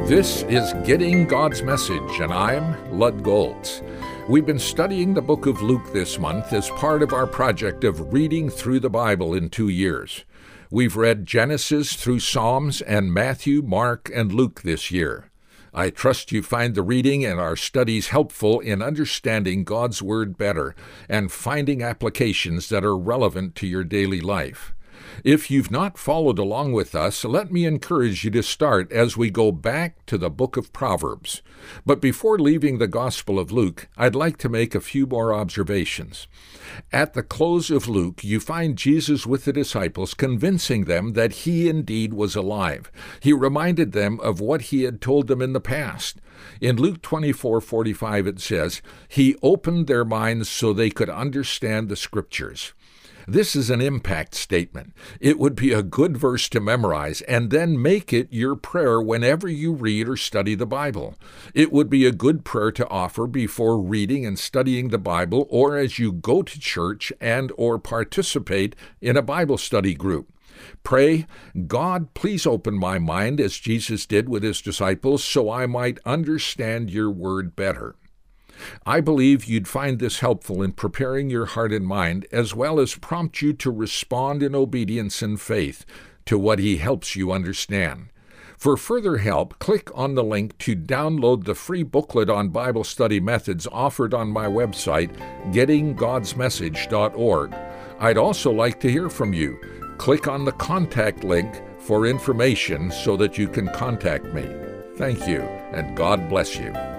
This is Getting God's Message, and I'm Lud Goltz. We've been studying the book of Luke this month as part of our project of reading through the Bible in 2 years. We've read Genesis through Psalms and Matthew, Mark, and Luke this year. I trust you find the reading and our studies helpful in understanding God's Word better and finding applications that are relevant to your daily life. If you've not followed along with us, let me encourage you to start as we go back to the book of Proverbs. But before leaving the Gospel of Luke, I'd like to make a few more observations. At the close of Luke, you find Jesus with the disciples convincing them that he indeed was alive. He reminded them of what he had told them in the past. In Luke 24:45 it says, "He opened their minds so they could understand the Scriptures." This is an impact statement. It would be a good verse to memorize and then make it your prayer whenever you read or study the Bible. It would be a good prayer to offer before reading and studying the Bible or as you go to church and or participate in a Bible study group. Pray, "God, please open my mind as Jesus did with his disciples so I might understand your word better." I believe you'd find this helpful in preparing your heart and mind, as well as prompt you to respond in obedience and faith to what he helps you understand. For further help, click on the link to download the free booklet on Bible study methods offered on my website, gettinggodsmessage.org. I'd also like to hear from you. Click on the contact link for information so that you can contact me. Thank you, and God bless you.